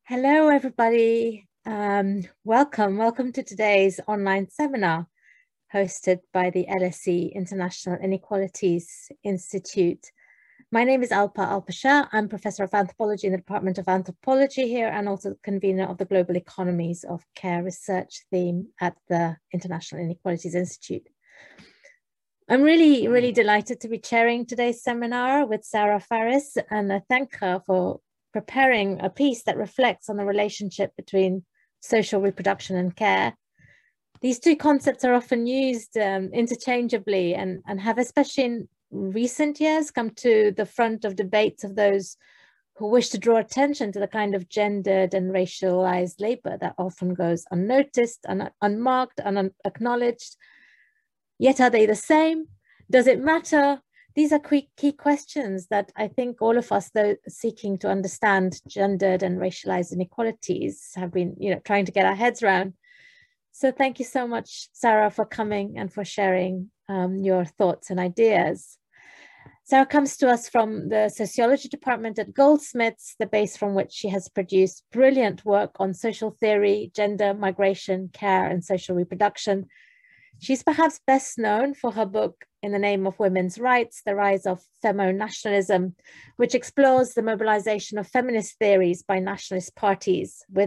Hello, everybody. Welcome to today's online seminar hosted by the LSE International Inequalities Institute. My name is Alpa Alpashah. I'm Professor of Anthropology in the Department of Anthropology here and also convener of the Global Economies of Care research theme at the International Inequalities Institute. I'm really delighted to be chairing today's seminar with Sarah Faris, and I thank her for preparing a piece that reflects on the relationship between social reproduction and care. These two concepts are often used interchangeably and have, especially in recent years, come to the front of debates of those who wish to draw attention to the kind of gendered and racialized labor that often goes unnoticed, unmarked, unacknowledged. Yet are they the same? Does it matter? These are key questions that I think all of us, though seeking to understand gendered and racialized inequalities, have been, trying to get our heads around. So thank you so much, Sarah, for coming and for sharing your thoughts and ideas. Sarah comes to us from the sociology department at Goldsmiths, the base from which she has produced brilliant work on social theory, gender, migration, care, and social reproduction. She's perhaps best known for her book In the Name of Women's Rights, The Rise of Femo-Nationalism, which explores the mobilization of feminist theories by nationalist parties with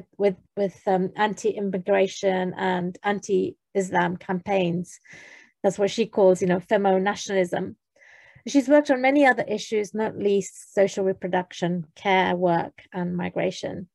anti-immigration and anti-Islam campaigns. That's what she calls, Femo-Nationalism. She's worked on many other issues, not least social reproduction, care work, and migration.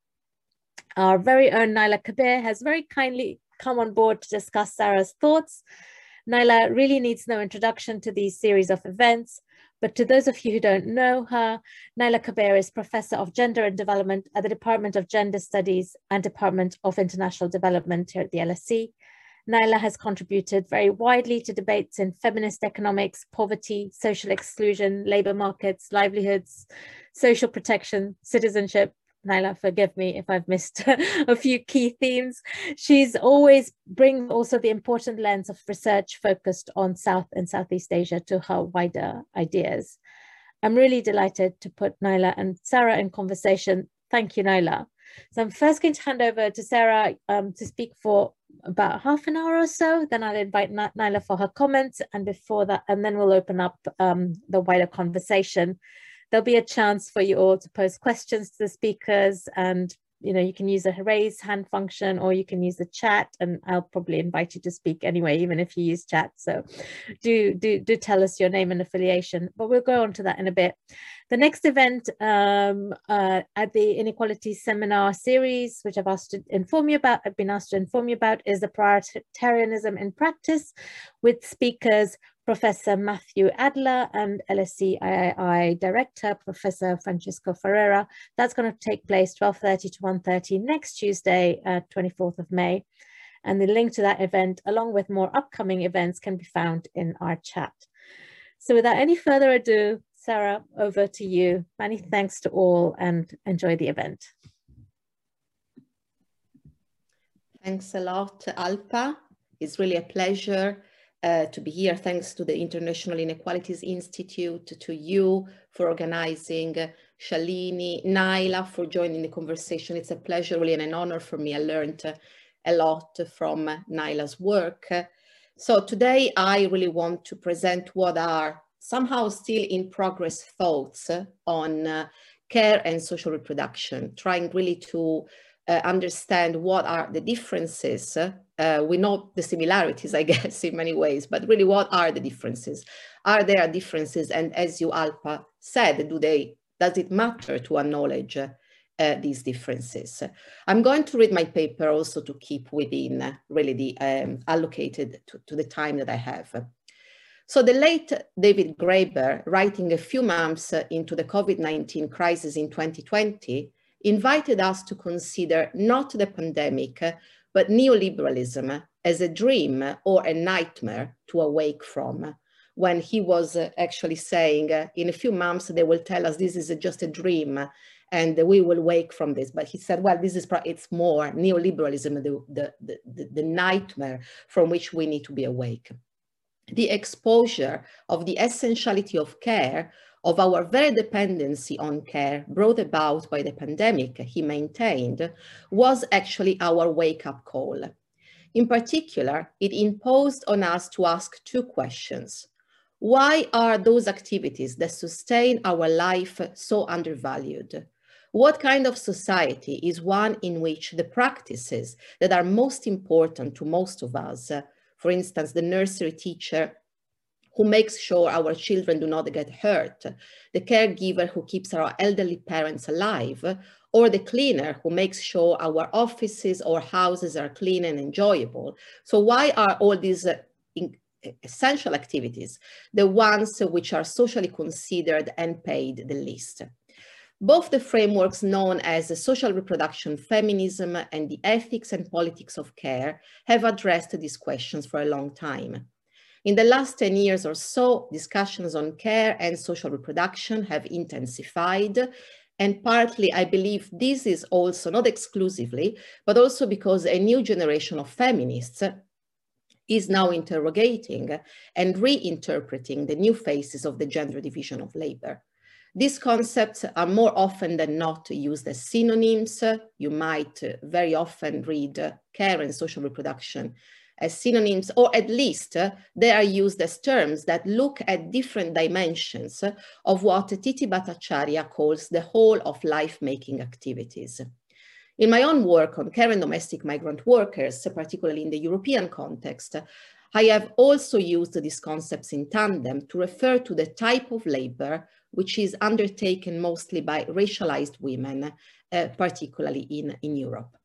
Our very own Naila Kabeer has very kindly come on board to discuss Sarah's thoughts. Naila really needs no introduction to these series of events, but to those of you who don't know her, Naila Kabeer is Professor of Gender and Development at the Department of Gender Studies and Department of International Development here at the LSE. Naila has contributed very widely to debates in feminist economics, poverty, social exclusion, labor markets, livelihoods, social protection, citizenship. Naila, forgive me if I've missed a few key themes. She's always brings also the important lens of research focused on South and Southeast Asia to her wider ideas. I'm really delighted to put Naila and Sarah in conversation. Thank you, Naila. So I'm first going to hand over to Sarah to speak for about half an hour or so. Then I'll invite Naila for her comments, and before that, and then we'll open up the wider conversation. There'll be a chance for you all to pose questions to the speakers, and you can use the raise hand function or you can use the chat, and I'll probably invite you to speak anyway, even if you use chat. So do tell us your name and affiliation, but we'll go on to that in a bit. The next event at the Inequality Seminar series, which I've been asked to inform you about, is the prioritarianism in practice, with speakers Professor Matthew Adler and LSE III Director, Professor Francisco Ferreira. That's going to take place 12:30 to 1:30 next Tuesday, 24th of May. And the link to that event, along with more upcoming events, can be found in our chat. So without any further ado, Sarah, over to you. Many thanks to all and enjoy the event. Thanks a lot, Alpa. It's really a pleasure to be here. Thanks to the International Inequalities Institute, to you for organizing, Shalini, Naila for joining the conversation. It's a pleasure, really, and an honor for me. I learned a lot from Naila's work. So today I really want to present what are somehow still in progress thoughts on care and social reproduction, trying really to understand what are the differences. We know the similarities, I guess, in many ways, but really what are the differences? Are there differences? And as you, Alpa, said, does it matter to acknowledge these differences? I'm going to read my paper also to keep within really the allocated to the time that I have. So the late David Graeber, writing a few months into the COVID-19 crisis in 2020, invited us to consider not the pandemic, but neoliberalism as a dream or a nightmare to awake from, when he was actually saying, in a few months, they will tell us this is just a dream and we will wake from this. But he said, well, it's more neoliberalism, the nightmare from which we need to be awake. the exposure of the essentiality of care, of our very dependency on care brought about by the pandemic, he maintained, was actually our wake-up call. In particular, it imposed on us to ask two questions. Why are those activities that sustain our life so undervalued? What kind of society is one in which the practices that are most important to most of us, for instance, the nursery teacher who makes sure our children do not get hurt, the caregiver who keeps our elderly parents alive, or the cleaner who makes sure our offices or houses are clean and enjoyable? So why are all these essential activities the ones which are socially considered and paid the least? Both the frameworks known as social reproduction feminism and the ethics and politics of care have addressed these questions for a long time. In the last 10 years or so, discussions on care and social reproduction have intensified, and partly I believe this is also, not exclusively, but also because a new generation of feminists is now interrogating and reinterpreting the new phases of the gender division of labor. These concepts are more often than not used as synonyms. You might very often read care and social reproduction as synonyms, or at least they are used as terms that look at different dimensions of what Titi Bhattacharya calls the whole of life-making activities. In my own work on care and domestic migrant workers, particularly in the European context, I have also used these concepts in tandem to refer to the type of labor which is undertaken mostly by racialized women, particularly in Europe.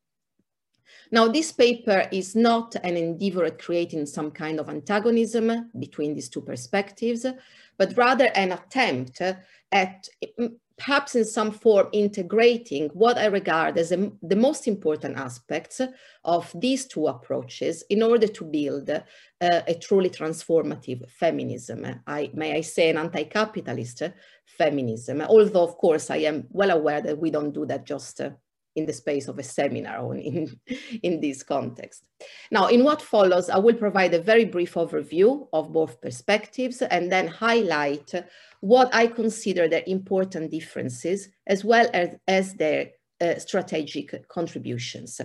Now, this paper is not an endeavor at creating some kind of antagonism between these two perspectives, but rather an attempt at perhaps in some form integrating what I regard as the most important aspects of these two approaches in order to build a truly transformative feminism. May I say an anti-capitalist feminism, although of course I am well aware that we don't do that just in the space of a seminar or in this context. Now, in what follows, I will provide a very brief overview of both perspectives and then highlight what I consider their important differences as well as their strategic contributions.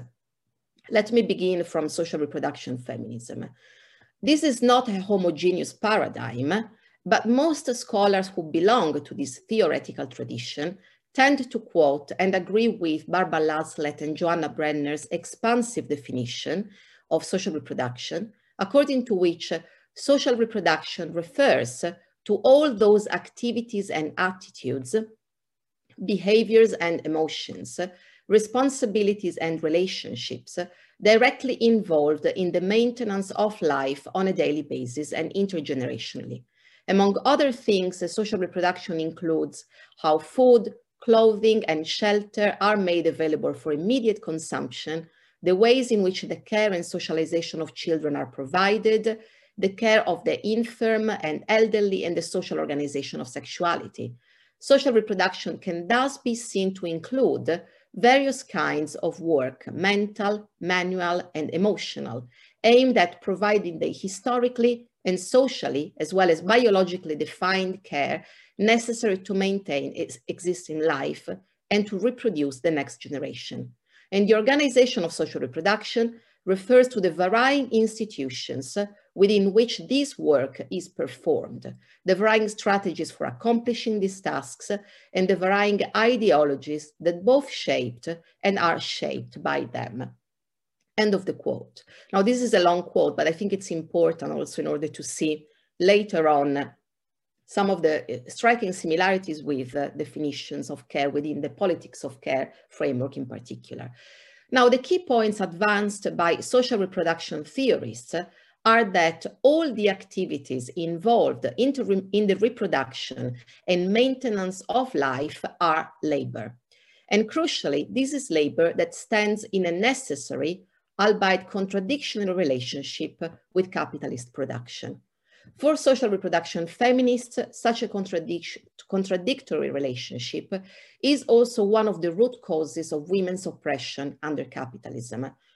Let me begin from social reproduction feminism. This is not a homogeneous paradigm, but most scholars who belong to this theoretical tradition tend to quote and agree with Barbara Laslett and Joanna Brenner's expansive definition of social reproduction, according to which social reproduction refers to all those activities and attitudes, behaviors and emotions, responsibilities and relationships directly involved in the maintenance of life on a daily basis and intergenerationally. Among other things, social reproduction includes how food, clothing, and shelter are made available for immediate consumption, the ways in which the care and socialization of children are provided, the care of the infirm and elderly, and the social organization of sexuality. Social reproduction can thus be seen to include various kinds of work, mental, manual, and emotional, aimed at providing the historically and socially, as well as biologically defined care necessary to maintain its existing life and to reproduce the next generation. And the organization of social reproduction refers to the varying institutions within which this work is performed, the varying strategies for accomplishing these tasks, and the varying ideologies that both shaped and are shaped by them. End of the quote. Now, this is a long quote, but I think it's important also in order to see later on some of the striking similarities with definitions of care within the politics of care framework in particular. Now, the key points advanced by social reproduction theorists are that all the activities involved in the reproduction and maintenance of life are labor. And crucially, this is labor that stands in a necessary, albeit contradictory relationship with capitalist production. For social reproduction feminists, such a contradictory relationship is also one of the root causes of women's oppression under capitalism,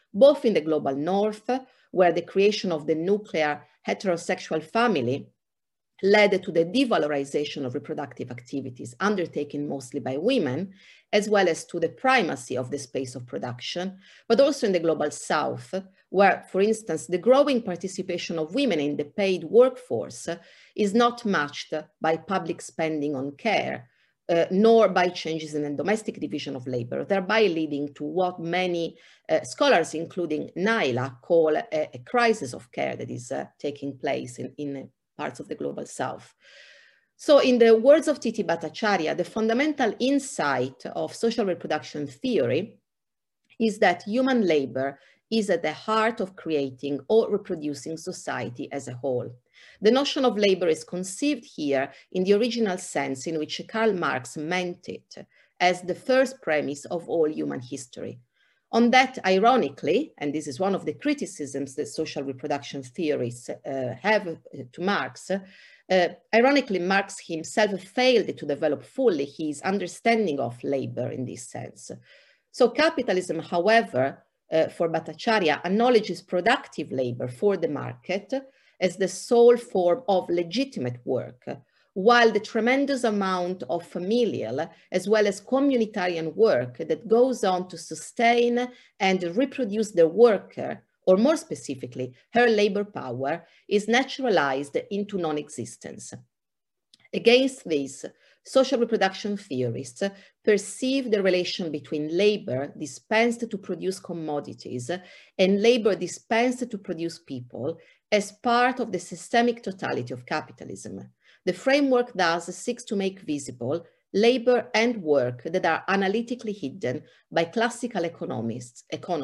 both in the global north, where the creation of the nuclear heterosexual family led to the devalorization of reproductive activities undertaken mostly by women, as well as to the primacy of the space of production, but also in the global south, where, for instance, the growing participation of women in the paid workforce is not matched by public spending on care, nor by changes in the domestic division of labor, thereby leading to what many scholars, including Naila, call a crisis of care that is taking place in parts of the global south. So in the words of Titi Bhattacharya, the fundamental insight of social reproduction theory is that human labor is at the heart of creating or reproducing society as a whole. The notion of labor is conceived here in the original sense in which Karl Marx meant it, as the first premise of all human history. On that, ironically, and this is one of the criticisms that social reproduction theories have to Marx, ironically, Marx himself failed to develop fully his understanding of labor in this sense. So capitalism, however, for Bhattacharya, acknowledges productive labor for the market as the sole form of legitimate work, while the tremendous amount of familial as well as communitarian work that goes on to sustain and reproduce the worker, or more specifically, her labor power, is naturalized into non-existence. Against this, social reproduction theorists perceive the relation between labor dispensed to produce commodities and labor dispensed to produce people as part of the systemic totality of capitalism. The framework thus seeks to make visible labor and work that are analytically hidden by classical economists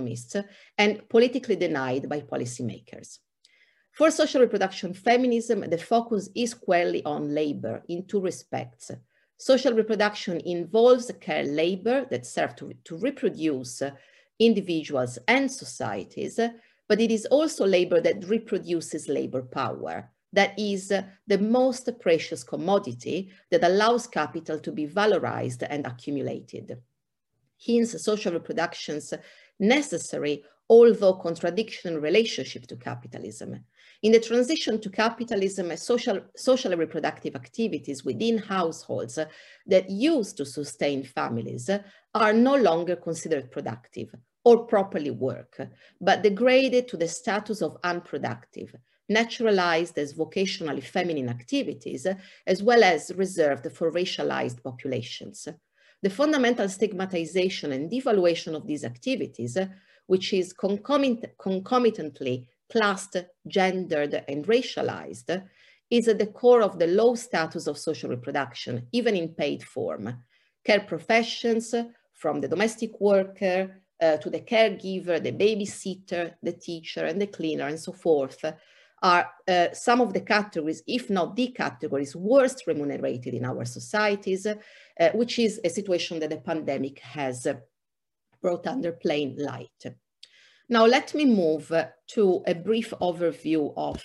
and politically denied by policymakers. For social reproduction feminism, the focus is squarely on labor in two respects. Social reproduction involves care labor that serve to reproduce individuals and societies, but it is also labor that reproduces labor power. That is the most precious commodity that allows capital to be valorized and accumulated. Hence, social reproduction's necessary, although contradictory relationship to capitalism. In the transition to capitalism, social reproductive activities within households that used to sustain families are no longer considered productive or properly work, but degraded to the status of unproductive, naturalized as vocationally feminine activities, as well as reserved for racialized populations. The fundamental stigmatization and devaluation of these activities, which is concomitantly classed, gendered, and racialized, is at the core of the low status of social reproduction, even in paid form. Care professions, from the domestic worker to the caregiver, the babysitter, the teacher, and the cleaner, and so forth, are some of the categories, if not the categories, worst remunerated in our societies, which is a situation that the pandemic has brought under plain light. Now, let me move to a brief overview of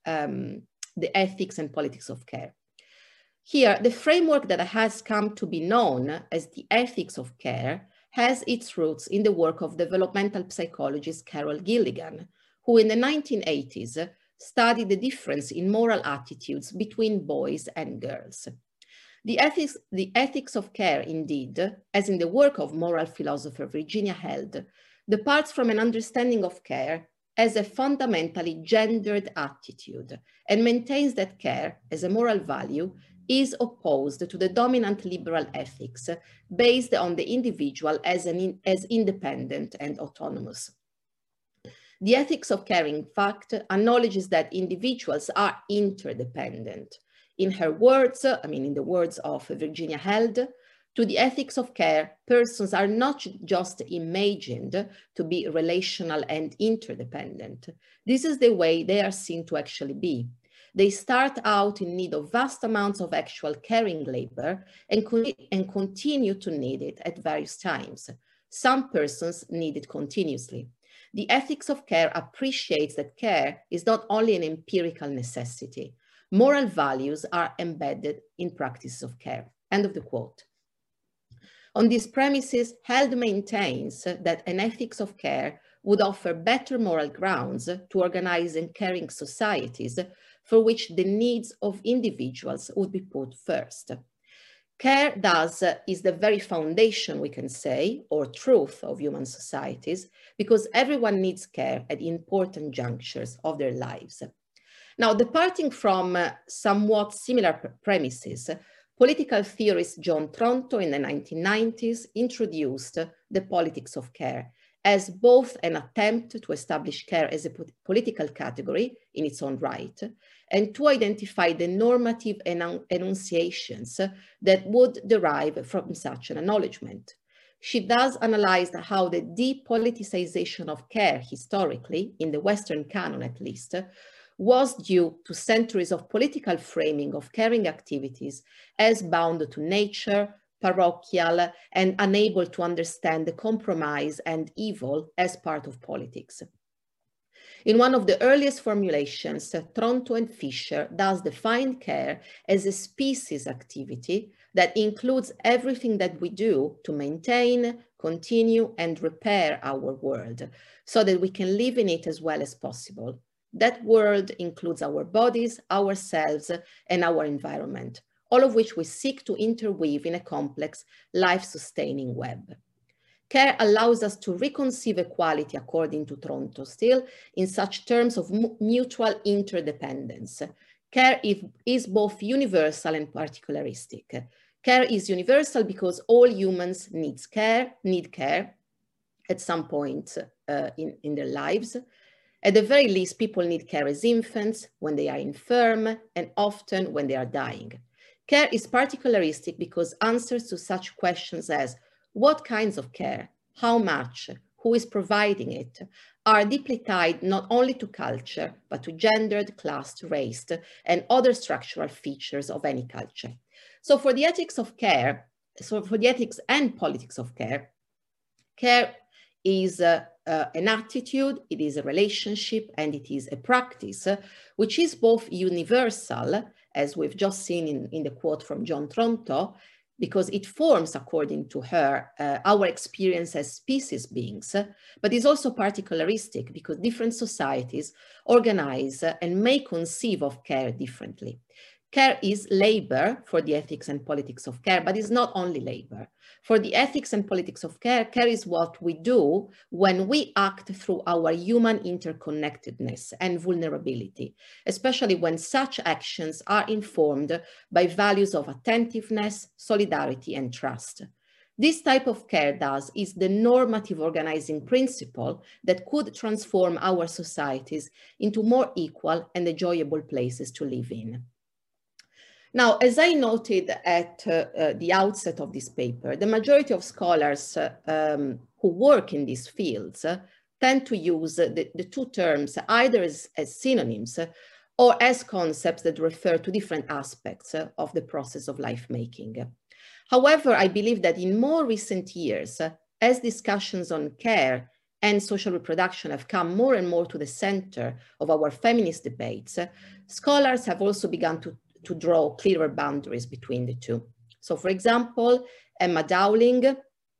the ethics and politics of care. Here, the framework that has come to be known as the ethics of care has its roots in the work of developmental psychologist Carol Gilligan, who in the 1980s studied the difference in moral attitudes between boys and girls. The ethics of care, indeed, as in the work of moral philosopher Virginia Held, departs from an understanding of care as a fundamentally gendered attitude and maintains that care, as a moral value, is opposed to the dominant liberal ethics based on the individual as independent and autonomous. The ethics of care, in fact, acknowledges that individuals are interdependent. In her words, in the words of Virginia Held, to the ethics of care, persons are not just imagined to be relational and interdependent. This is the way they are seen to actually be. They start out in need of vast amounts of actual caring labor and continue to need it at various times. Some persons need it continuously. The ethics of care appreciates that care is not only an empirical necessity. Moral values are embedded in practices of care. End of the quote. On these premises, Held maintains that an ethics of care would offer better moral grounds to organize and caring societies for which the needs of individuals would be put first. Care thus is the very foundation, we can say, or truth of human societies, because everyone needs care at important junctures of their lives. Now, departing from somewhat similar premises, political theorist John Tronto in the 1990s introduced the politics of care as both an attempt to establish care as a political category in its own right, and to identify the normative enunciations that would derive from such an acknowledgement. She thus analyzed how the depoliticization of care historically, in the Western canon at least, was due to centuries of political framing of caring activities as bound to nature, parochial, and unable to understand the compromise and evil as part of politics. In one of the earliest formulations, Tronto and Fisher thus defined care as a species activity that includes everything that we do to maintain, continue, and repair our world so that we can live in it as well as possible. That world includes our bodies, ourselves, and our environment, all of which we seek to interweave in a complex, life-sustaining web. Care allows us to reconceive equality, according to Tronto still, in such terms of mutual interdependence. Care is both universal and particularistic. Care is universal because all humans need care at some point in their lives. At the very least, people need care as infants, when they are infirm, and often when they are dying. Care is particularistic because answers to such questions as what kinds of care, how much, who is providing it, are deeply tied not only to culture, but to gendered, classed, raced, and other structural features of any culture. So for the ethics of care, so for the ethics and politics of care, care is an attitude, it is a relationship, and it is a practice, which is both universal, as we've just seen in the quote from John Tronto, because it forms, according to her, our experience as species beings, but is also particularistic because different societies organize and may conceive of care differently. Care is labor for the ethics and politics of care, but it's not only labor. For the ethics and politics of care, care is what we do when we act through our human interconnectedness and vulnerability, especially when such actions are informed by values of attentiveness, solidarity, and trust. This type of care, thus, is the normative organizing principle that could transform our societies into more equal and enjoyable places to live in. Now, as I noted at the outset of this paper, the majority of scholars who work in these fields tend to use the two terms either as synonyms or as concepts that refer to different aspects of the process of life-making. However, I believe that in more recent years, as discussions on care and social reproduction have come more and more to the center of our feminist debates, scholars have also begun to draw clearer boundaries between the two. So for example, Emma Dowling,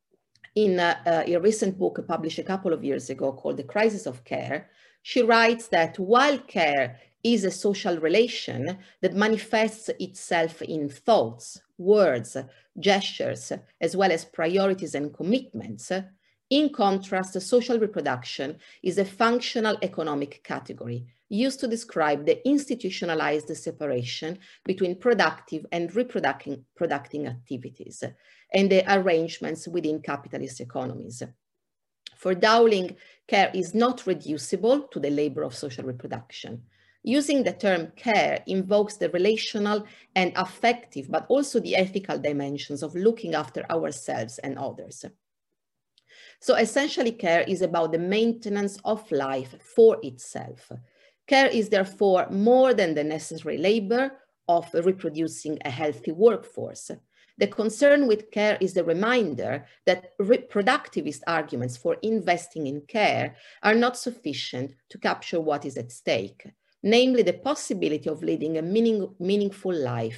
in a recent book published a couple of years ago called The Crisis of Care, she writes that while care is a social relation that manifests itself in thoughts, words, gestures, as well as priorities and commitments, in contrast, social reproduction is a functional economic category used to describe the institutionalized separation between productive and reproducing activities and the arrangements within capitalist economies. For Dowling, care is not reducible to the labor of social reproduction. Using the term care invokes the relational and affective, but also the ethical dimensions of looking after ourselves and others. So essentially, care is about the maintenance of life for itself. Care is therefore more than the necessary labor of reproducing a healthy workforce. The concern with care is the reminder that reproductivist arguments for investing in care are not sufficient to capture what is at stake, namely the possibility of leading a meaningful life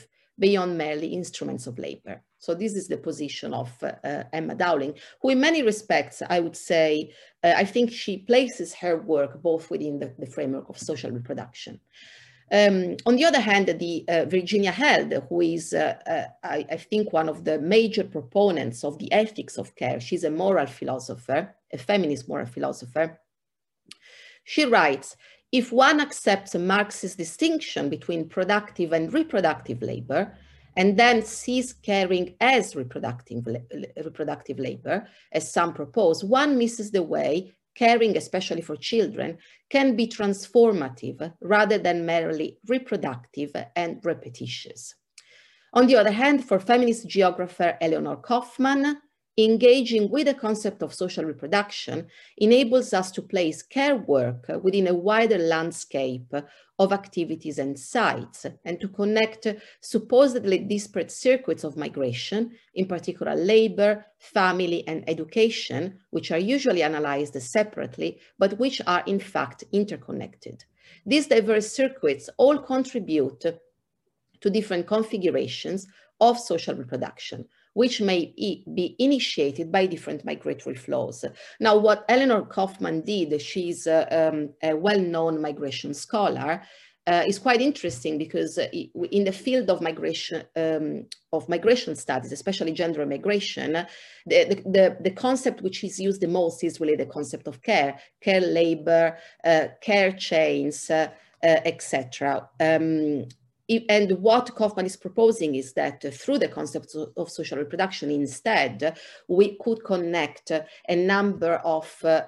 beyond merely instruments of labor. So this is the position of Emma Dowling, who in many respects, I would say, I think she places her work both within the framework of social reproduction. On the other hand, the Virginia Held, who is, I think, one of the major proponents of the ethics of care, she's a moral philosopher, a feminist moral philosopher. She writes, if one accepts a Marxist distinction between productive and reproductive labor, and then sees caring as reproductive labor, as some propose, one misses the way caring, especially for children, can be transformative rather than merely reproductive and repetitious. On the other hand, for feminist geographer Eleanor Kaufman, engaging with the concept of social reproduction enables us to place care work within a wider landscape of activities and sites, and to connect supposedly disparate circuits of migration, in particular labor, family, and education, which are usually analyzed separately, but which are in fact interconnected. These diverse circuits all contribute to different configurations of social reproduction, which may be initiated by different migratory flows. Now, what Eleanor Kaufman did, she's a well-known migration scholar, is quite interesting because in the field of migration studies, especially gender migration, the concept which is used the most is really the concept of care labor, care chains, etc. And what Kaufman is proposing is that through the concept of social reproduction, instead, we could connect a number of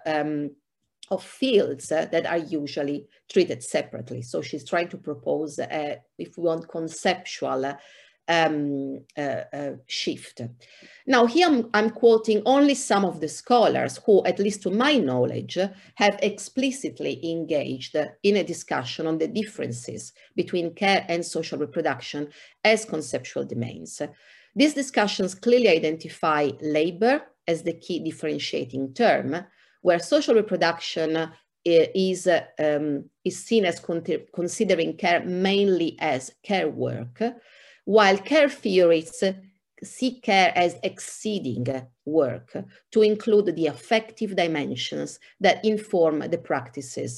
fields that are usually treated separately. So she's trying to propose, if we want, conceptual shift. Now here I'm quoting only some of the scholars who, at least to my knowledge, have explicitly engaged in a discussion on the differences between care and social reproduction as conceptual domains. These discussions clearly identify labor as the key differentiating term, where social reproduction is seen as considering care mainly as care work, while care theorists see care as exceeding work to include the affective dimensions that inform the practices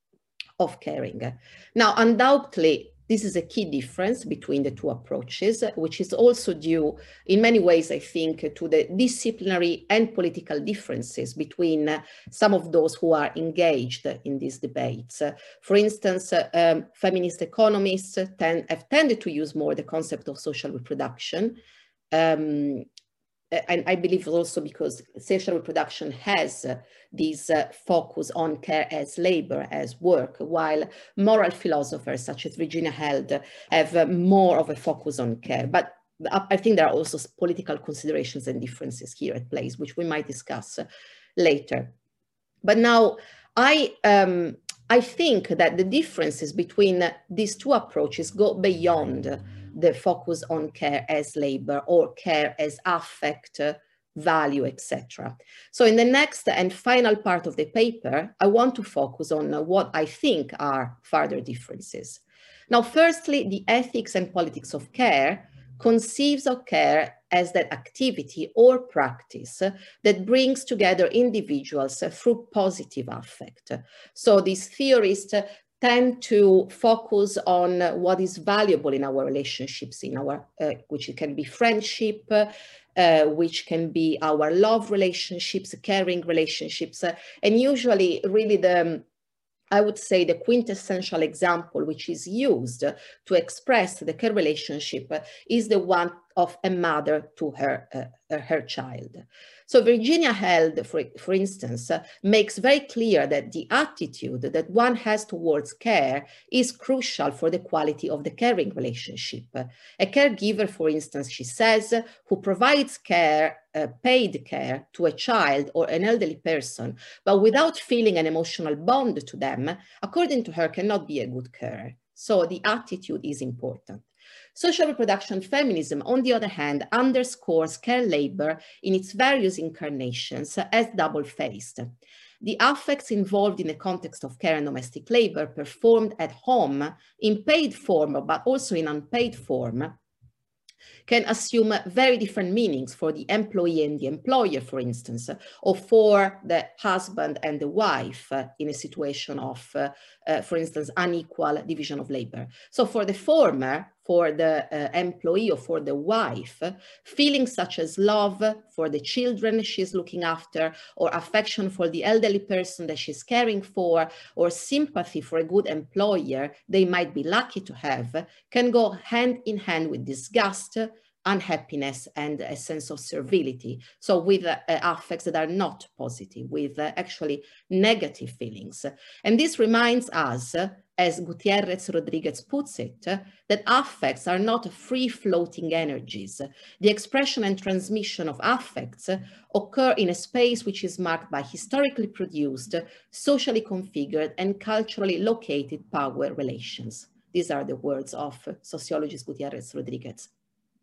of caring. Now, undoubtedly, this is a key difference between the two approaches, which is also due in many ways, I think, to the disciplinary and political differences between some of those who are engaged in these debates. For instance, feminist economists have tended to use more the concept of social reproduction. And I believe also because social reproduction has this focus on care as labor, as work, while moral philosophers such as Virginia Held have more of a focus on care. But I think there are also political considerations and differences here at play, which we might discuss later. But now I think that the differences between these two approaches go beyond the focus on care as labor or care as affect, value, etc. So in the next and final part of the paper, I want to focus on what I think are further differences. Now, firstly, the ethics and politics of care conceives of care as that activity or practice that brings together individuals through positive affect. So these theorists tend to focus on what is valuable in our relationships, which can be friendship, which can be our love relationships, caring relationships, and usually really I would say the quintessential example which is used to express the care relationship is the one of a mother to her child. So Virginia Held, for instance, makes very clear that the attitude that one has towards care is crucial for the quality of the caring relationship. A caregiver, for instance, she says, who provides care, paid care to a child or an elderly person, but without feeling an emotional bond to them, according to her, cannot be a good carer. So the attitude is important. Social reproduction feminism, on the other hand, underscores care labor in its various incarnations as double-faced. The affects involved in the context of care and domestic labor performed at home in paid form, but also in unpaid form, can assume very different meanings for the employee and the employer, for instance, or for the husband and the wife in a situation of, for instance, unequal division of labor. So for the former, for the employee or for the wife, feelings such as love for the children she's looking after, or affection for the elderly person that she's caring for, or sympathy for a good employer they might be lucky to have, can go hand in hand with disgust, unhappiness, and a sense of servility. So with affects that are not positive, with actually negative feelings. And this reminds us, as Gutierrez Rodriguez puts it, that affects are not free-floating energies. The expression and transmission of affects occur in a space which is marked by historically produced, socially configured, and culturally located power relations. These are the words of sociologist Gutierrez Rodriguez.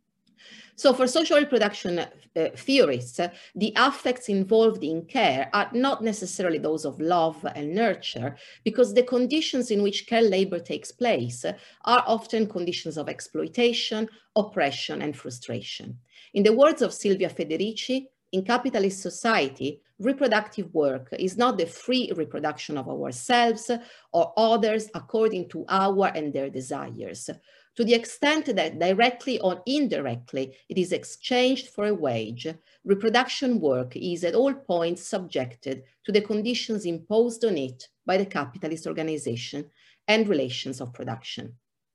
So for social reproduction theorists, the affects involved in care are not necessarily those of love and nurture, because the conditions in which care labor takes place are often conditions of exploitation, oppression, and frustration. In the words of Silvia Federici, in capitalist society, reproductive work is not the free reproduction of ourselves or others according to our and their desires. To the extent that directly or indirectly it is exchanged for a wage, reproduction work is at all points subjected to the conditions imposed on it by the capitalist organization and relations of production.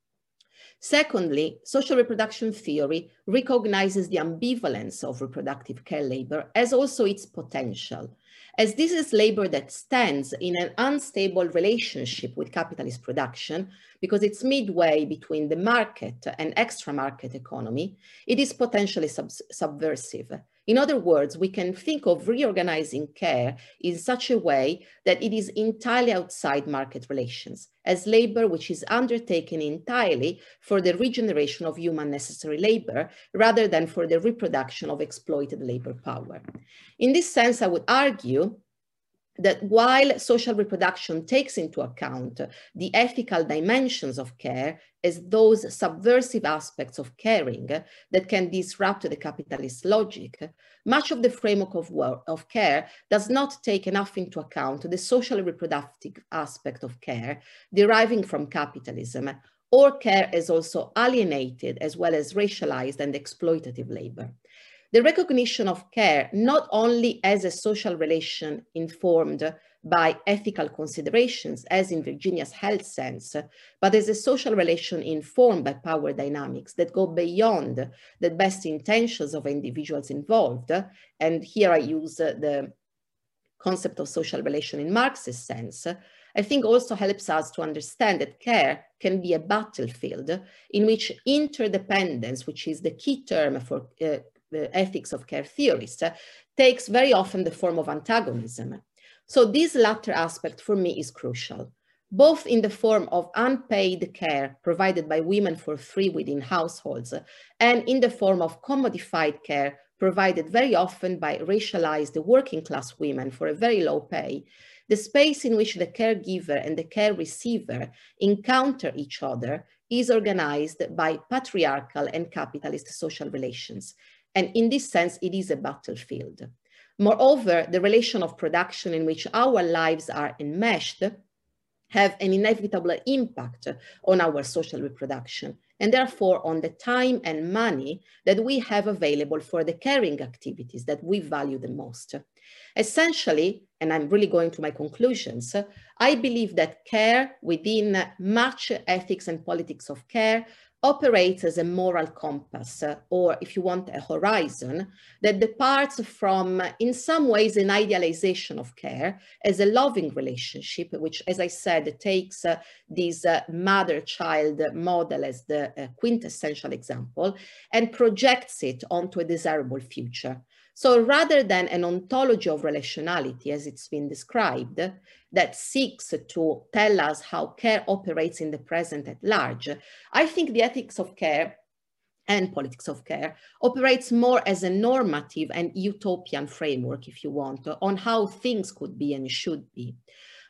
Secondly, social reproduction theory recognizes the ambivalence of reproductive care labor as also its potential, as this is labor that stands in an unstable relationship with capitalist production because it's midway between the market and extra-market economy. It is potentially subversive. In other words, we can think of reorganizing care in such a way that it is entirely outside market relations, as labor which is undertaken entirely for the regeneration of human necessary labor rather than for the reproduction of exploited labor power. In this sense, I would argue that while social reproduction takes into account the ethical dimensions of care as those subversive aspects of caring that can disrupt the capitalist logic, much of the framework of care does not take enough into account the socially reproductive aspect of care deriving from capitalism, or care as also alienated as well as racialized and exploitative labor. The recognition of care not only as a social relation informed by ethical considerations, as in Virginia's health sense, but as a social relation informed by power dynamics that go beyond the best intentions of individuals involved. And here I use the concept of social relation in Marxist sense, I think also helps us to understand that care can be a battlefield in which interdependence, which is the key term for the ethics of care theorists, takes very often the form of antagonism. So this latter aspect for me is crucial, both in the form of unpaid care provided by women for free within households and in the form of commodified care provided very often by racialized working class women for a very low pay. The space in which the caregiver and the care receiver encounter each other is organized by patriarchal and capitalist social relations. And in this sense, it is a battlefield. Moreover, the relation of production in which our lives are enmeshed have an inevitable impact on our social reproduction, and therefore on the time and money that we have available for the caring activities that we value the most. Essentially, and I'm really going to my conclusions, I believe that care within much ethics and politics of care operates as a moral compass, or if you want, a horizon that departs from, in some ways, an idealization of care as a loving relationship, which, as I said, takes this mother-child model as the quintessential example and projects it onto a desirable future. So rather than an ontology of relationality, as it's been described, that seeks to tell us how care operates in the present at large, I think the ethics of care and politics of care operates more as a normative and utopian framework, if you want, on how things could be and should be.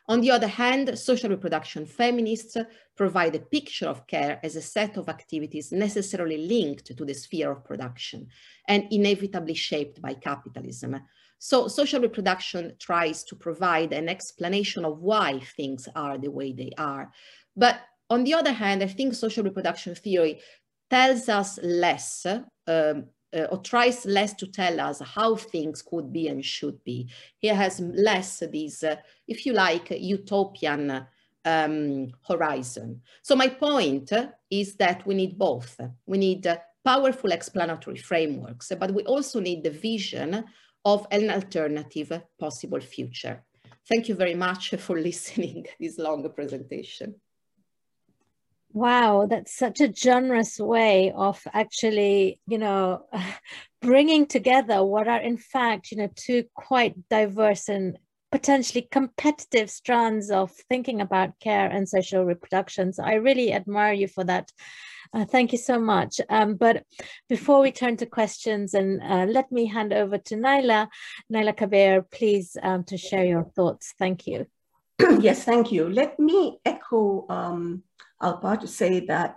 On the other hand, social reproduction feminists provide a picture of care as a set of activities necessarily linked to the sphere of production and inevitably shaped by capitalism. So social reproduction tries to provide an explanation of why things are the way they are. But on the other hand, I think social reproduction theory tells us less, or tries less to tell us how things could be and should be. It has less these, if you like, utopian horizon. So my point is that we need both. We need powerful explanatory frameworks, but we also need the vision of an alternative possible future. Thank you very much for listening to this long presentation. Wow, that's such a generous way of actually, bringing together what are in fact, two quite diverse and potentially competitive strands of thinking about care and social reproduction. So I really admire you for that. Thank you so much. But before we turn to questions, and let me hand over to Naila Kabeer, please, to share your thoughts. Thank you. Yes, thank you. Let me echo Alpa to say that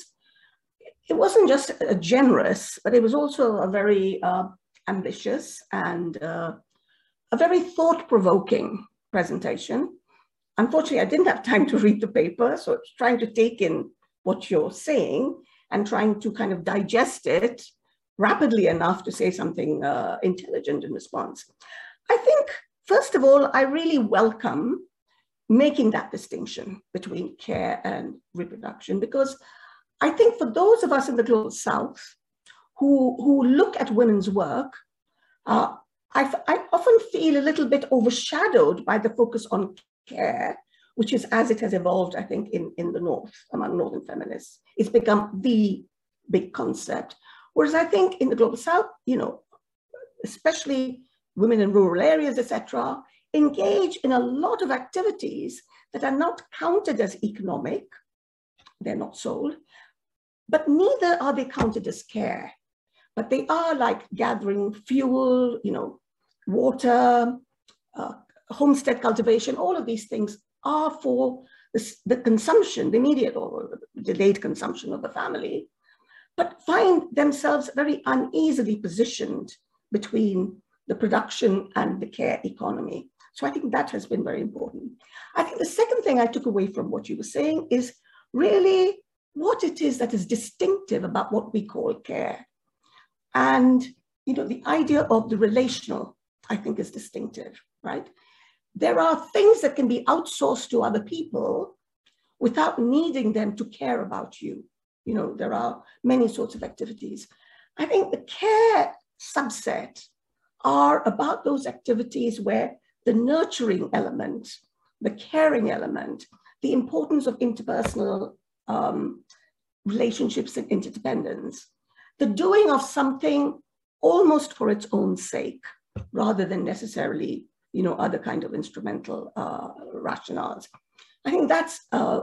it wasn't just generous, but it was also a very ambitious and a very thought-provoking presentation. Unfortunately, I didn't have time to read the paper, so it's trying to take in what you're saying and trying to kind of digest it rapidly enough to say something intelligent in response. I think, first of all, I really welcome making that distinction between care and reproduction, because I think for those of us in the Global South who look at women's work, I often feel a little bit overshadowed by the focus on care, which is as it has evolved, I think, in the North, among Northern feminists. It's become the big concept. Whereas I think in the Global South, especially women in rural areas, etc., engage in a lot of activities that are not counted as economic, they're not sold, but neither are they counted as care. But they are like gathering fuel, water, homestead cultivation, all of these things are for the consumption, the immediate or delayed consumption of the family, but find themselves very uneasily positioned between the production and the care economy. So I think that has been very important. I think the second thing I took away from what you were saying is really what it is that is distinctive about what we call care. And, the idea of the relational, I think, is distinctive, right? There are things that can be outsourced to other people without needing them to care about you. There are many sorts of activities. I think the care subset are about those activities where the nurturing element, the caring element, the importance of interpersonal relationships and interdependence, the doing of something almost for its own sake, rather than necessarily, other kind of instrumental rationales. I think that's,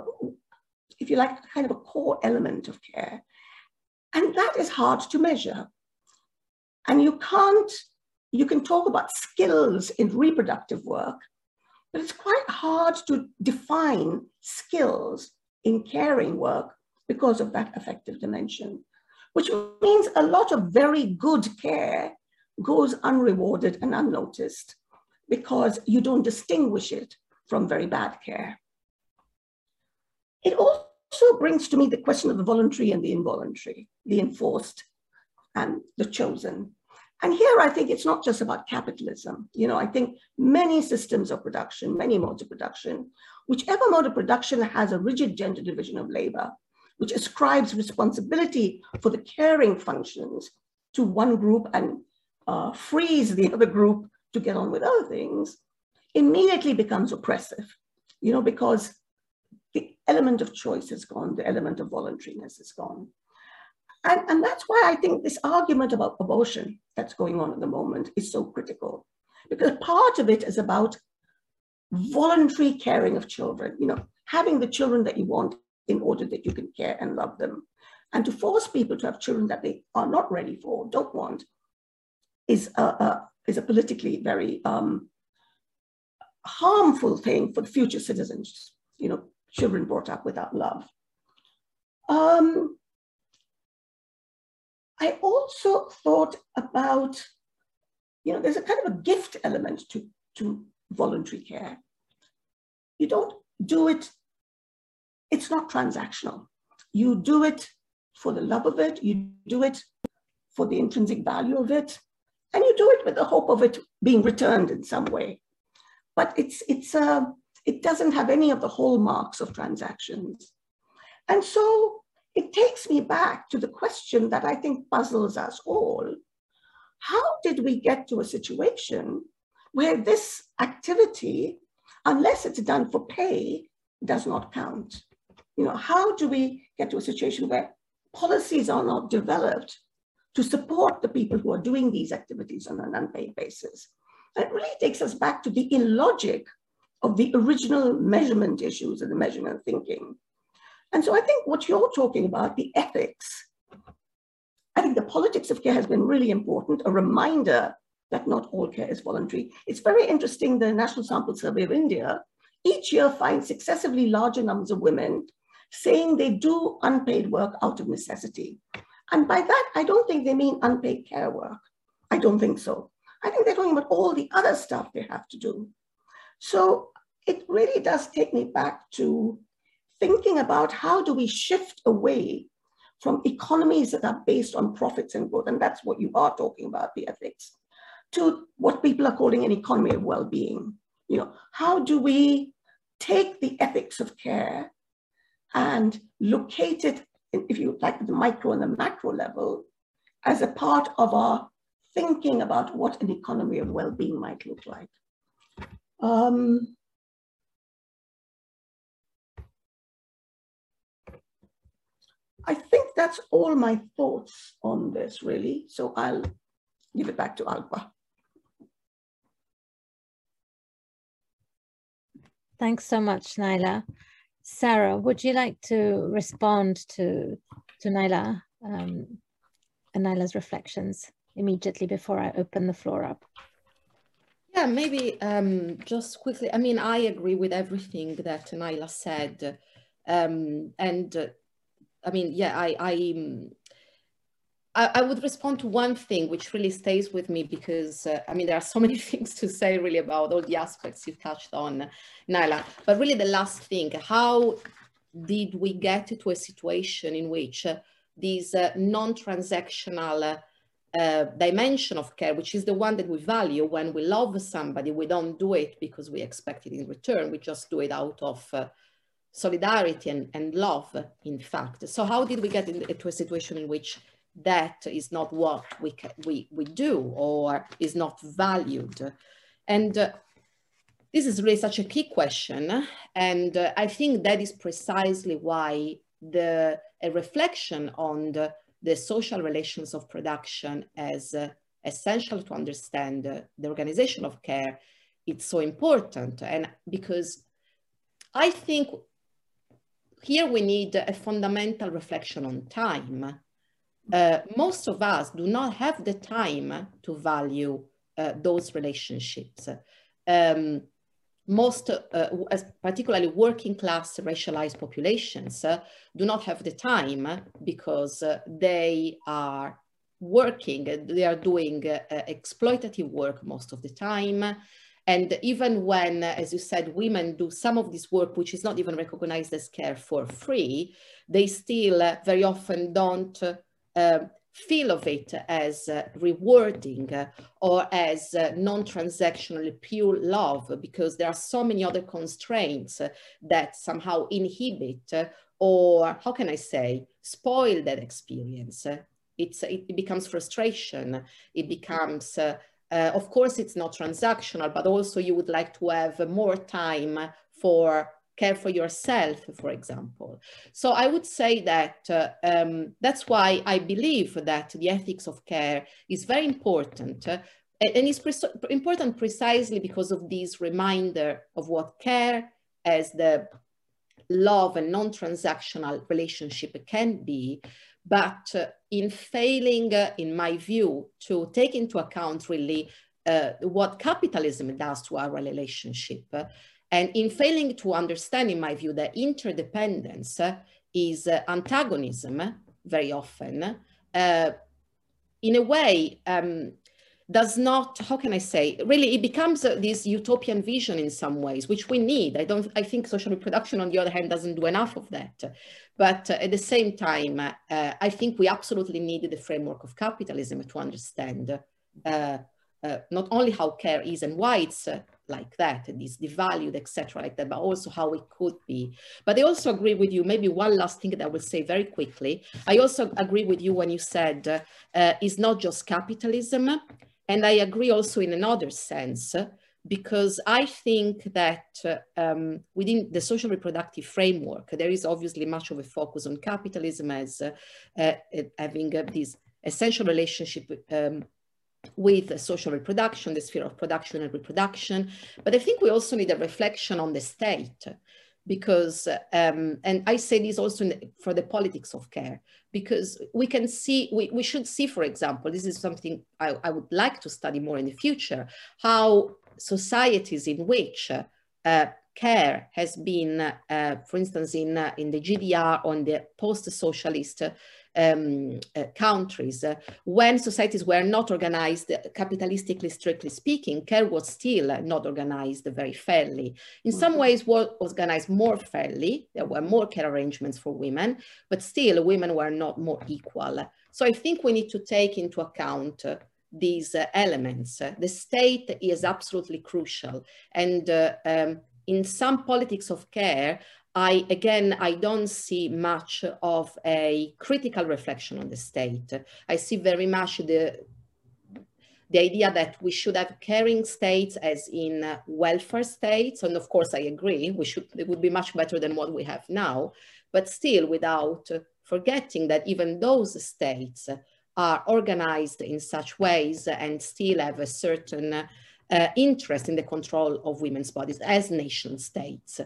if you like, kind of a core element of care. And that is hard to measure. And you can talk about skills in reproductive work, but it's quite hard to define skills in caring work because of that affective dimension, which means a lot of very good care goes unrewarded and unnoticed because you don't distinguish it from very bad care. It also brings to me the question of the voluntary and the involuntary, the enforced and the chosen. And here I think it's not just about capitalism. I think many systems of production, many modes of production, whichever mode of production has a rigid gender division of labor, which ascribes responsibility for the caring functions to one group and frees the other group to get on with other things, immediately becomes oppressive, because the element of choice is gone, the element of voluntariness is gone. And that's why I think this argument about abortion that's going on at the moment is so critical, because part of it is about voluntary caring of children, having the children that you want in order that you can care and love them. And to force people to have children that they are not ready for, don't want, is a politically very harmful thing for the future citizens, you know, children brought up without love. I also thought about, you know, there's a kind of a gift element to voluntary care. You don't do it, it's not transactional. You do it for the love of it, you do it for the intrinsic value of it, and you do it with the hope of it being returned in some way. But it doesn't have any of the hallmarks of transactions. And so it takes me back to the question that I think puzzles us all. How did we get to a situation where this activity, unless it's done for pay, does not count? You know, how do we get to a situation where policies are not developed to support the people who are doing these activities on an unpaid basis? And it really takes us back to the illogic of the original measurement issues and the measurement thinking. And so I think what you're talking about, the ethics, I think the politics of care has been really important, a reminder that not all care is voluntary. It's very interesting, the National Sample Survey of India each year finds successively larger numbers of women saying they do unpaid work out of necessity. And by that, I don't think they mean unpaid care work. I don't think so. I think they're talking about all the other stuff they have to do. So it really does take me back to thinking about how do we shift away from economies that are based on profits and growth, and that's what you are talking about, the ethics, to what people are calling an economy of well-being. You know, how do we take the ethics of care and locate it, if you like, the micro and the macro level, as a part of our thinking about what an economy of well-being might look like. I think that's all my thoughts on this, really. So I'll give it back to Alpa. Thanks so much, Naila. Sarah, would you like to respond to Naila and Naila's reflections immediately before I open the floor up? Yeah, maybe just quickly. I mean, I agree with everything that Naila said. I mean, yeah, I would respond to one thing which really stays with me because, I mean, there are so many things to say really about all the aspects you touched on, Naila. But really the last thing, how did we get to a situation in which these non-transactional dimension of care, which is the one that we value when we love somebody, we don't do it because we expect it in return, we just do it out of solidarity and love, in fact. So how did we get into a situation in which that is not what we do or is not valued? And this is really such a key question. And I think that is precisely why a reflection on the social relations of production as essential to understand the organization of care, it's so important. And because I think here we need a fundamental reflection on time. Most of us do not have the time to value those relationships. Most, particularly working class racialized populations, do not have the time because they are working, they are doing exploitative work most of the time. And even when, as you said, women do some of this work, which is not even recognized as care for free, they still very often don't feel of it as rewarding or as non-transactional pure love, because there are so many other constraints that somehow inhibit or, how can I say, spoil that experience. It becomes frustration. It becomes, of course, it's not transactional, but also you would like to have more time for care for yourself, for example. So I would say that that's why I believe that the ethics of care is very important. And it's important precisely because of this reminder of what care as the love and non-transactional relationship can be, but in failing, in my view, to take into account really what capitalism does to our relationship. And in failing to understand, in my view, that interdependence is antagonism very often, in a way, does not, how can I say, really it becomes this utopian vision in some ways, which we need. I think social reproduction, on the other hand, doesn't do enough of that. But at the same time, I think we absolutely need the framework of capitalism to understand not only how care is and why it's like that, and is devalued, etc., like that, but also how it could be. But I also agree with you, maybe one last thing that I will say very quickly. I also agree with you when you said it's not just capitalism. And I agree also in another sense, because I think that within the social reproductive framework, there is obviously much of a focus on capitalism as having this essential relationship with social reproduction, the sphere of production and reproduction. But I think we also need a reflection on the state, because, and I say this also for the politics of care, because we can see, we should see, for example, this is something I would like to study more in the future, how societies in which care has been, for instance, in the GDR or in the post-socialist countries, when societies were not organized capitalistically, strictly speaking, care was still not organized very fairly. In some ways, was organized more fairly. There were more care arrangements for women, but still women were not more equal. So I think we need to take into account these elements. The state is absolutely crucial. And in some politics of care, I don't see much of a critical reflection on the state. I see very much the idea that we should have caring states as in welfare states. And of course, I agree, it would be much better than what we have now, but still without forgetting that even those states are organized in such ways and still have a certain interest in the control of women's bodies as nation states.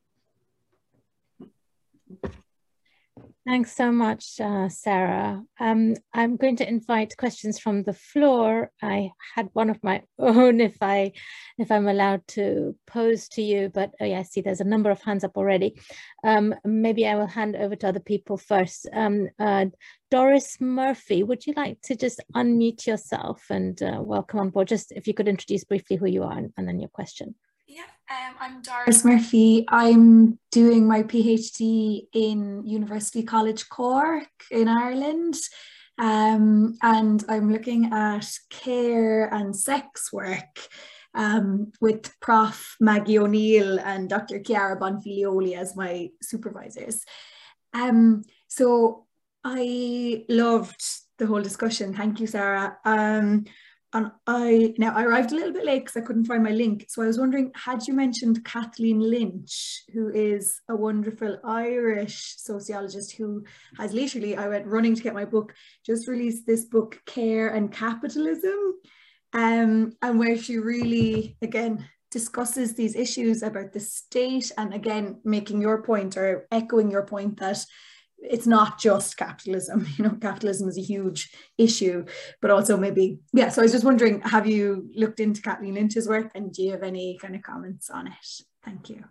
Thanks so much, Sarah. I'm going to invite questions from the floor. I had one of my own if I'm allowed to pose to you, but oh yeah, I see there's a number of hands up already. Maybe I will hand over to other people first. Doris Murphy, would you like to just unmute yourself and welcome on board? Just if you could introduce briefly who you are and then your question. Yeah, I'm Doris Murphy. I'm doing my PhD in University College Cork in Ireland, and I'm looking at care and sex work with Prof. Maggie O'Neill and Dr. Chiara Bonfiglioli as my supervisors. So I loved the whole discussion. Thank you, Sarah. And I arrived a little bit late because I couldn't find my link. So I was wondering, had you mentioned Kathleen Lynch, who is a wonderful Irish sociologist who has literally, I went running to get my book, just released this book, Care and Capitalism, and where she really, again, discusses these issues about the state and again, making your point or echoing your point that it's not just capitalism, you know, capitalism is a huge issue, but also maybe, yeah, so I was just wondering, have you looked into Kathleen Lynch's work and do you have any kind of comments on it? Thank you.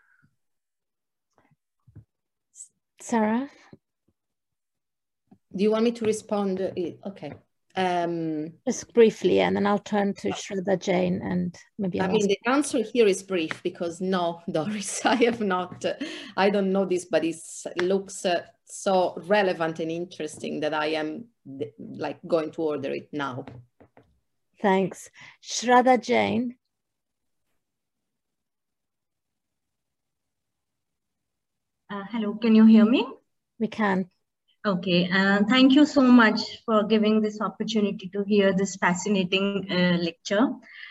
Sarah? Do you want me to respond? Okay. Just briefly, and then I'll turn to Shraddha Jain and maybe I mean, the answer here is brief because no, Doris, I have not, I don't know this, but it looks so relevant and interesting that I am like going to order it now. Thanks. Shraddha Jain. Hello, can you hear me? We can. Okay, thank you so much for giving this opportunity to hear this fascinating lecture.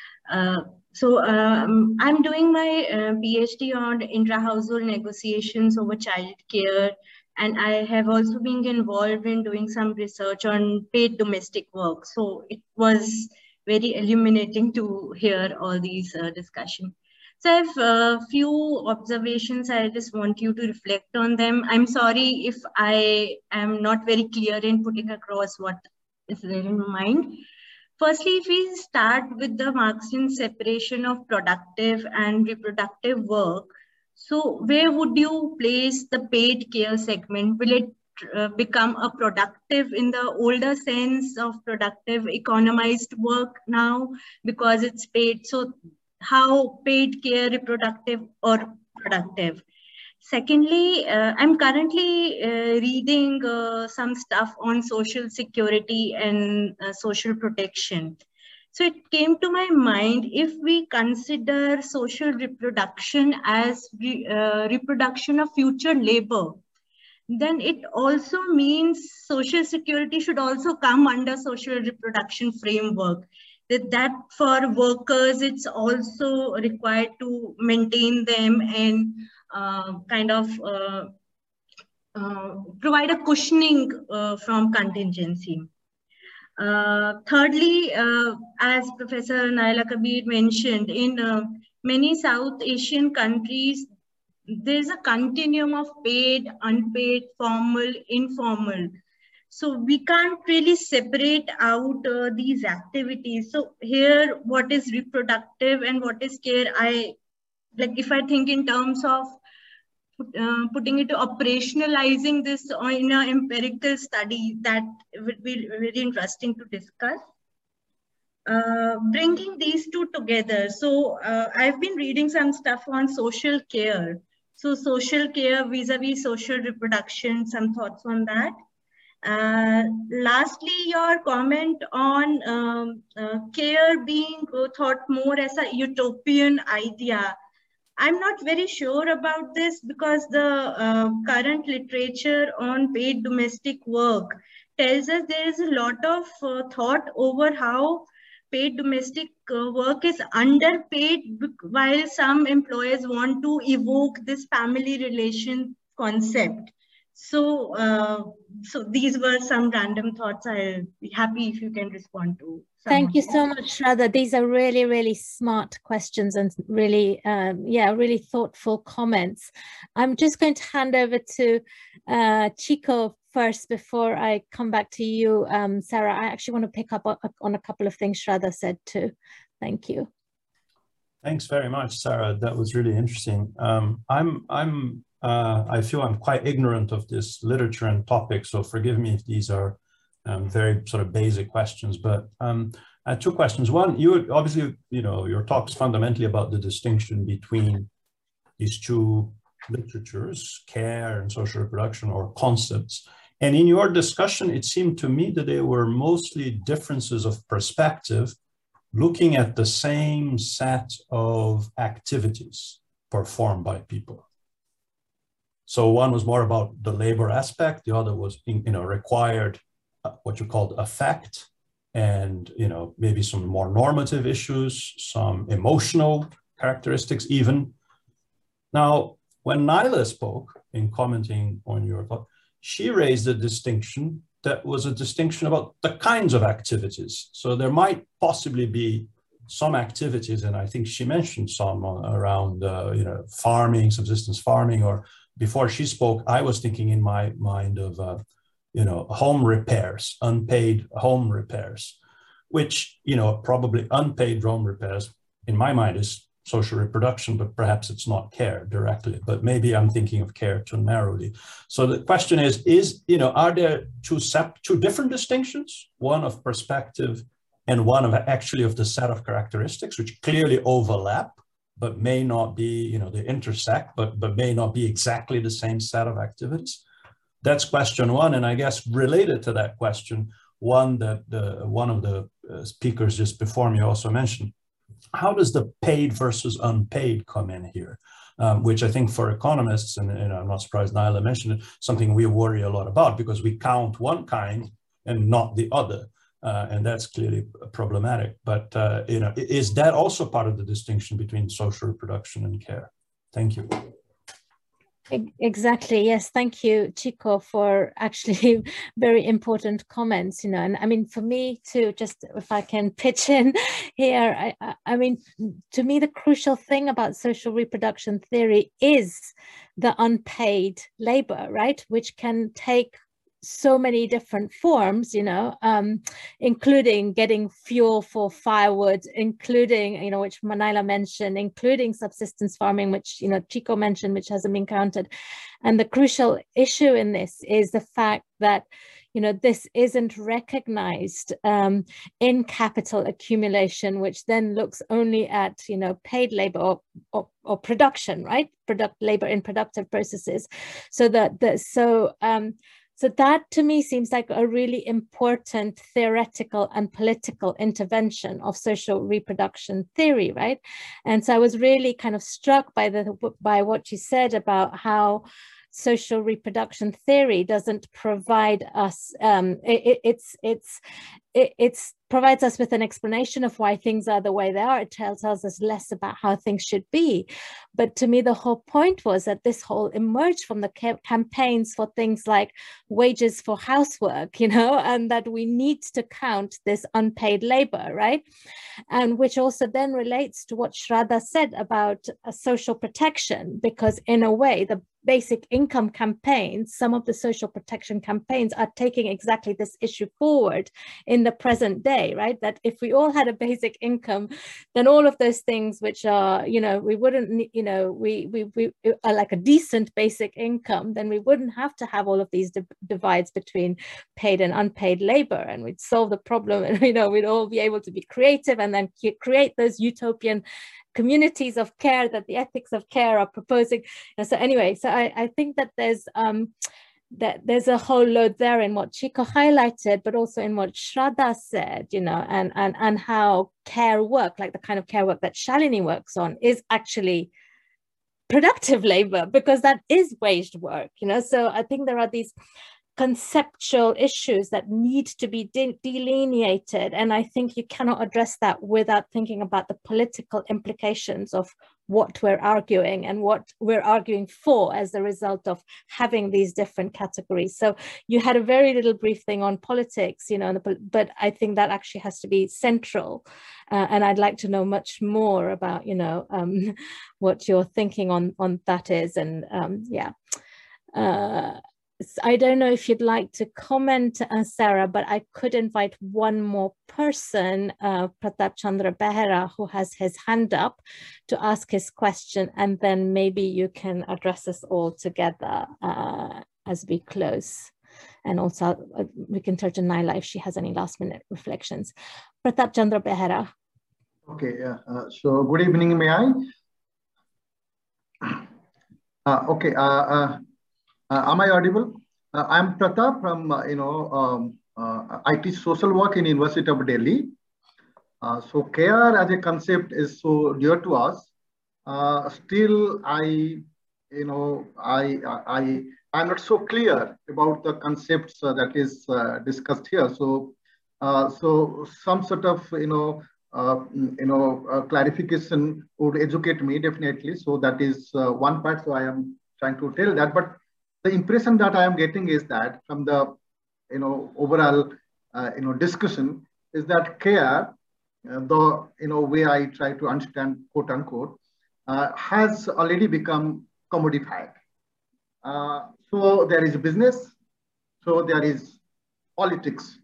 I'm doing my PhD on intra-household negotiations over child care, and I have also been involved in doing some research on paid domestic work. So it was very illuminating to hear all these discussions. So I have a few observations. I just want you to reflect on them. I'm sorry if I am not very clear in putting across what is there in mind. Firstly, if we start with the Marxian separation of productive and reproductive work, so where would you place the paid care segment? Will it become a productive in the older sense of productive economized work now because it's paid? So how paid care, reproductive or productive? Secondly, I'm currently reading some stuff on social security and social protection. So it came to my mind, if we consider social reproduction as reproduction of future labor, then it also means social security should also come under social reproduction framework. That for workers, it's also required to maintain them and provide a cushioning from contingency. Thirdly, as Professor Naila Kabir mentioned, in many South Asian countries, there's a continuum of paid, unpaid, formal, informal. So we can't really separate out these activities. So here, what is reproductive and what is care? If I think in terms of putting it to operationalizing this in an empirical study, that would be very interesting to discuss. Bringing these two together. So I've been reading some stuff on social care. So social care vis-a-vis social reproduction, some thoughts on that. Lastly, your comment on care being thought more as a utopian idea. I'm not very sure about this because the current literature on paid domestic work tells us there is a lot of thought over how paid domestic work is underpaid, while some employers want to evoke this family relation concept. So, so these were some random thoughts. I'll be happy if you can respond to. Thank you so much, Shraddha. These are really, really smart questions and really, really thoughtful comments. I'm just going to hand over to Chico first before I come back to you, Sarah. I actually want to pick up on a couple of things Shraddha said too. Thank you. Thanks very much, Sarah. That was really interesting. I feel I'm quite ignorant of this literature and topic, so forgive me if these are very sort of basic questions, but I had two questions. One, you obviously, your talk's fundamentally about the distinction between these two literatures, care and social reproduction, or concepts. And in your discussion, it seemed to me that they were mostly differences of perspective, looking at the same set of activities performed by people. So one was more about the labor aspect, the other was, required what you called affect, and maybe some more normative issues, some emotional characteristics even. Now, when Naila spoke in commenting on your talk, she raised a distinction that was a distinction about the kinds of activities. So there might possibly be some activities, and I think she mentioned some around farming, subsistence farming, or before she spoke, I was thinking in my mind of home repairs, unpaid home repairs, which, probably unpaid home repairs, in my mind, is social reproduction, but perhaps it's not care directly, but maybe I'm thinking of care too narrowly. So the question is, are there two different distinctions, one of perspective and one of actually of the set of characteristics, which clearly overlap, but may not be, they intersect, but may not be exactly the same set of activities? That's question one. And I guess related to that question, one that one of the speakers just before me also mentioned, how does the paid versus unpaid come in here? Which I think for economists, and I'm not surprised Naila mentioned it, something we worry a lot about because we count one kind and not the other. And that's clearly problematic. But is that also part of the distinction between social reproduction and care? Thank you. Exactly. Yes. Thank you, Chico, for actually very important comments, and I mean, for me too, just if I can pitch in here, I mean, to me, the crucial thing about social reproduction theory is the unpaid labor, right? Which can take so many different forms, you know, including getting fuel for firewood, including, you know, which Manila mentioned, including subsistence farming, which, you know, Chico mentioned, which hasn't been counted. And the crucial issue in this is the fact that, you know, this isn't recognized in capital accumulation, which then looks only at, you know, paid labor or production, right? Labor in productive processes. So so that to me seems like a really important theoretical and political intervention of social reproduction theory, right? And so I was really kind of struck by what you said about how social reproduction theory doesn't provide us, it provides us with an explanation of why things are the way they are. It tells us less about how things should be. But to me, the whole point was that this whole emerged from the campaigns for things like wages for housework, you know, and that we need to count this unpaid labor, right? And which also then relates to what Shraddha said about social protection, because in a way, the basic income campaigns, some of the social protection campaigns are taking exactly this issue forward in the present day, right? That if we all had a basic income, then all of those things which are, you know, we wouldn't, you know, we are like a decent basic income, then we wouldn't have to have all of these divides between paid and unpaid labor, and we'd solve the problem, and, you know, we'd all be able to be creative and then create those utopian communities of care that the ethics of care are proposing. And so anyway, so I think that there's a whole load there in what Chico highlighted, but also in what Shraddha said, you know, and how care work, like the kind of care work that Shalini works on, is actually productive labor, because that is waged work, you know. So I think there are these conceptual issues that need to be delineated, and I think you cannot address that without thinking about the political implications of what we're arguing and what we're arguing for as a result of having these different categories. So you had a very little brief thing on politics, you know, but I think that actually has to be central, and I'd like to know much more about, you know, what your thinking on that is. And yeah. I don't know if you'd like to comment, Sarah, but I could invite one more person, Pratap Chandra Behera, who has his hand up, to ask his question, and then maybe you can address us all together as we close. And also we can turn to Naila if she has any last minute reflections. Pratap Chandra Behera. Okay, so good evening, may I? Okay. Am I audible? I'm Pratap from, I teach social work in University of Delhi. So care as a concept is so dear to us. Still, I'm not so clear about the concepts that is discussed here. So, so some sort of, clarification would educate me definitely. So that is one part. So I am trying to tell that, but the impression that I am getting is that from the, overall, discussion is that care, the, way I try to understand, quote unquote, has already become commodified. So there is business, so there is politics.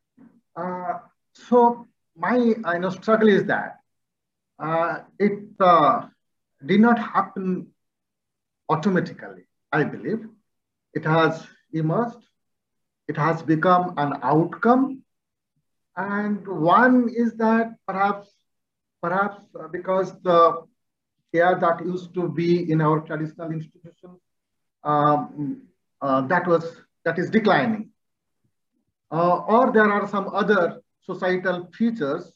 So my struggle is that it did not happen automatically, I believe. It has emerged, it has become an outcome. And one is that perhaps because the care that used to be in our traditional institutions, that is declining. Or there are some other societal features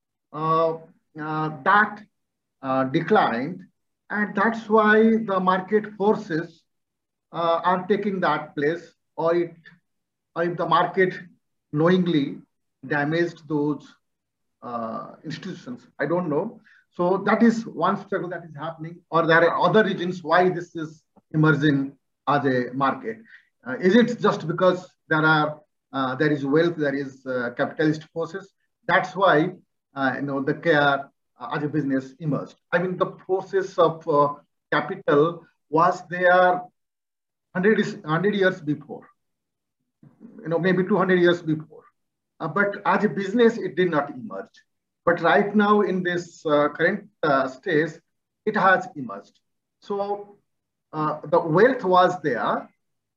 that declined, and that's why the market forces are taking that place, or if the market knowingly damaged those institutions. I don't know. So that is one struggle that is happening, or there are other reasons why this is emerging as a market. Is it just because there is wealth, there is capitalist forces? That's why the care as a business emerged. I mean, the process of capital was there 100 years before. maybe 200 years before. But as a business, it did not emerge. But right now in this current stage, it has emerged. So the wealth was there.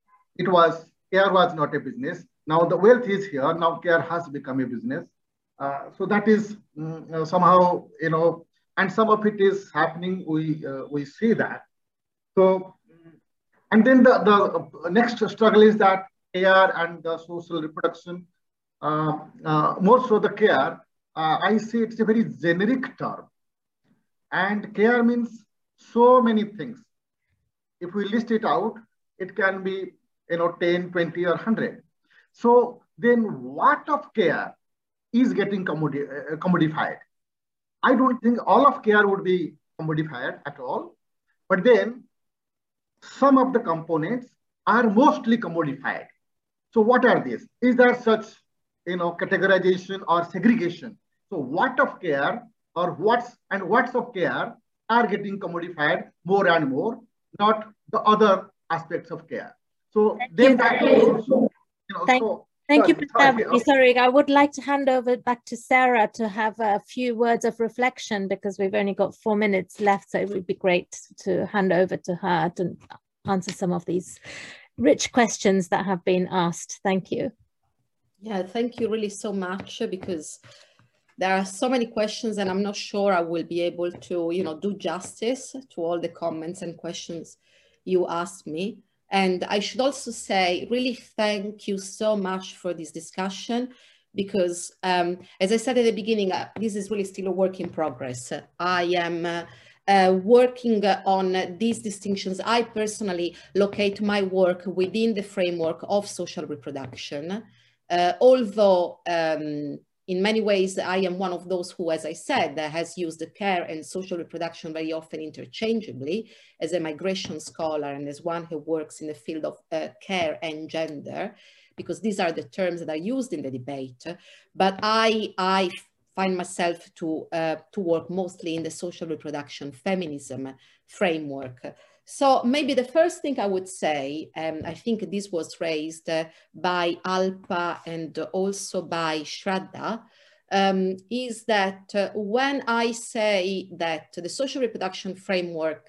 Care was not a business. Now the wealth is here. Now care has become a business. So that is somehow, and some of it is happening. We see that. So, and then the next struggle is that care and the social reproduction, more so the care, I see it's a very generic term. And care means so many things. If we list it out, it can be 10, 20, or 100. So then what of care is getting commodified? I don't think all of care would be commodified at all, but then some of the components are mostly commodified. So what are these? Is there such categorization or segregation? So what of care or what's of care are getting commodified more and more, not the other aspects of care. So then that also, Thank you, Pratap. Sorry, I would like to hand over back to Sarah to have a few words of reflection because we've only got 4 minutes left. So it would be great to hand over to her to answer some of these rich questions that have been asked. Thank you. Yeah, thank you really so much because there are so many questions and I'm not sure I will be able to, do justice to all the comments and questions you asked me. And I should also say, really thank you so much for this discussion because, as I said at the beginning, this is really still a work in progress. I am working on these distinctions. I personally locate my work within the framework of social reproduction, although in many ways, I am one of those who, as I said, has used the care and social reproduction very often interchangeably as a migration scholar and as one who works in the field of care and gender, because these are the terms that are used in the debate. But I find myself to work mostly in the social reproduction feminism framework. So maybe the first thing I would say, I think this was raised by Alpa and also by Shraddha, is that when I say that the social reproduction framework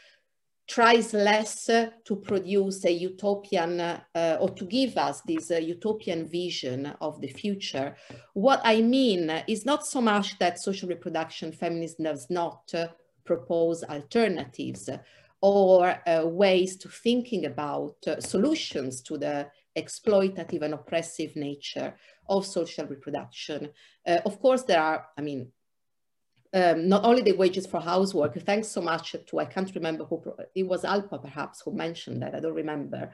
tries less to produce a utopian or to give us this utopian vision of the future, what I mean is not so much that social reproduction feminism does not propose alternatives or ways to thinking about solutions to the exploitative and oppressive nature of social reproduction. Of course, there are, not only the wages for housework, thanks so much to, I can't remember who, it was Alpa perhaps who mentioned that, I don't remember.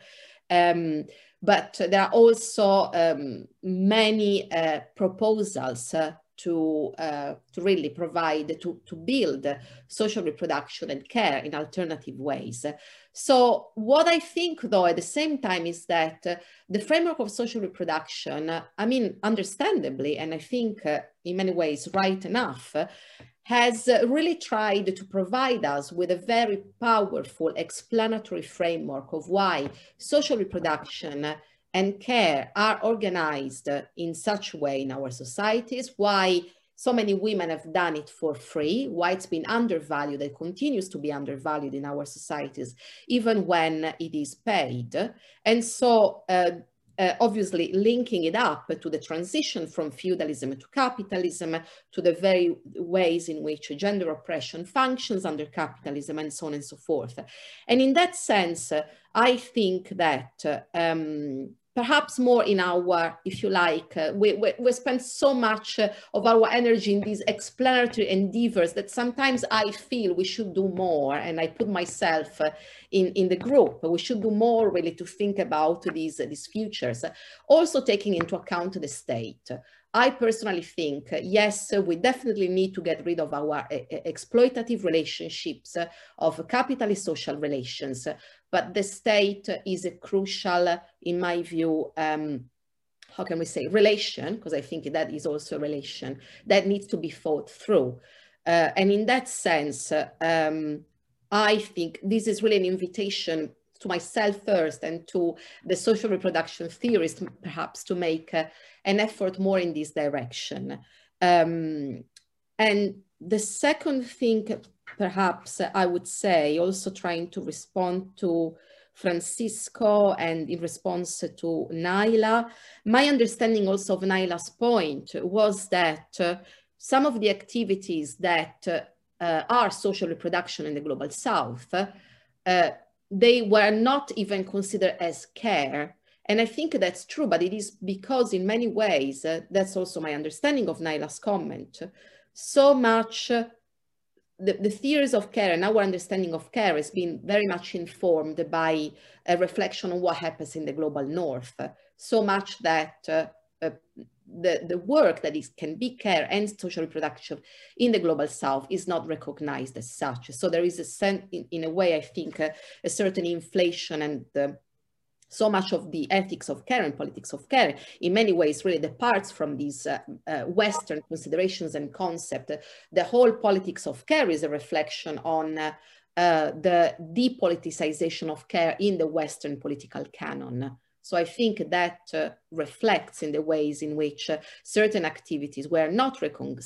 But there are also many proposals to really provide, to build social reproduction and care in alternative ways. So what I think though at the same time is that the framework of social reproduction, understandably, and I think in many ways right enough, has really tried to provide us with a very powerful explanatory framework of why social reproduction and care are organized in such a way in our societies, why so many women have done it for free, why it's been undervalued and continues to be undervalued in our societies, even when it is paid. And so obviously linking it up to the transition from feudalism to capitalism, to the very ways in which gender oppression functions under capitalism and so on and so forth. And in that sense, I think that perhaps more in our, if you like, we spend so much of our energy in these explanatory endeavors that sometimes I feel we should do more, and I put myself in the group. We should do more really to think about these futures, also taking into account the state. I personally think, yes, we definitely need to get rid of our exploitative relationships of capitalist social relations, but the state is a crucial, in my view, how can we say, relation, because I think that is also a relation that needs to be thought through. And in that sense, I think this is really an invitation to myself first and to the social reproduction theorists, perhaps, to make an effort more in this direction. And the second thing, perhaps, I would say, also trying to respond to Francisco and in response to Naila, my understanding also of Naila's point was that some of the activities that are social reproduction in the Global South, they were not even considered as care. And I think that's true, but it is because in many ways, that's also my understanding of Naila's comment, so much the theories of care and our understanding of care has been very much informed by a reflection on what happens in the global north, so much that the work that can be care and social reproduction in the global south is not recognized as such. So there is a sense, in a way, I think, a certain inflation, and so much of the ethics of care and politics of care in many ways really departs from these Western considerations and concept. The whole politics of care is a reflection on the depoliticization of care in the Western political canon. So I think that reflects in the ways in which certain activities were not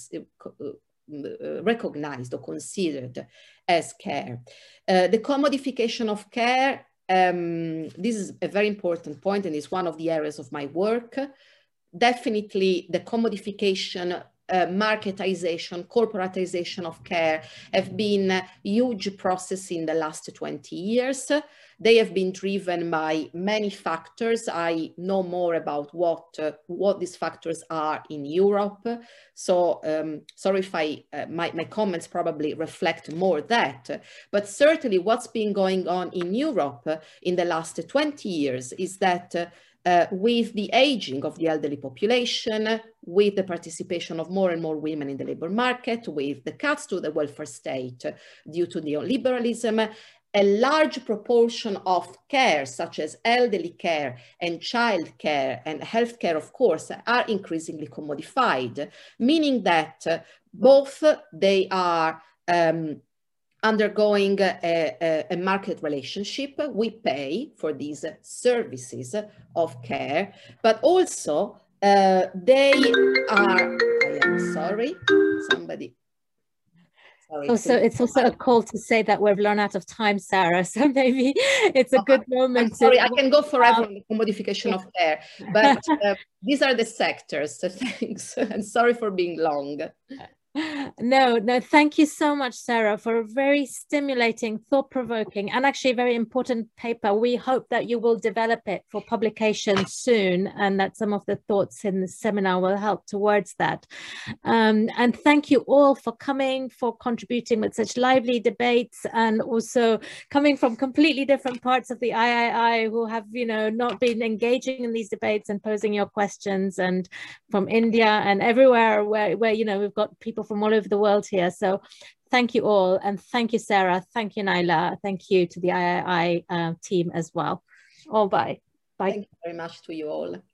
recognized or considered as care. The commodification of care, this is a very important point and is one of the areas of my work. Definitely the commodification, marketization, corporatization of care have been huge processes in the last 20 years. They have been driven by many factors. I know more about what these factors are in Europe. So sorry if my comments probably reflect more that, but certainly what's been going on in Europe in the last 20 years is that with the aging of the elderly population, with the participation of more and more women in the labor market, with the cuts to the welfare state due to neoliberalism, a large proportion of care, such as elderly care and child care and healthcare, of course, are increasingly commodified, meaning that both they are undergoing a market relationship. We pay for these services of care, but also they are, I am sorry, somebody. Also, it's also a call to say that we've run out of time, Sarah. So maybe it's a good moment. I'm sorry, I can go forever on the commodification of care, but these are the sectors. So thanks, and sorry for being long. No, thank you so much, Sarah, for a very stimulating, thought-provoking, and actually very important paper. We hope that you will develop it for publication soon, and that some of the thoughts in the seminar will help towards that. And thank you all for coming, for contributing with such lively debates, and also coming from completely different parts of the III who have, not been engaging in these debates and posing your questions, and from India and everywhere where we've got people from all over the world here. So thank you all, and thank you, Sarah, thank you, Naila, thank you to the III team as well. All bye. Thank you very much to you all.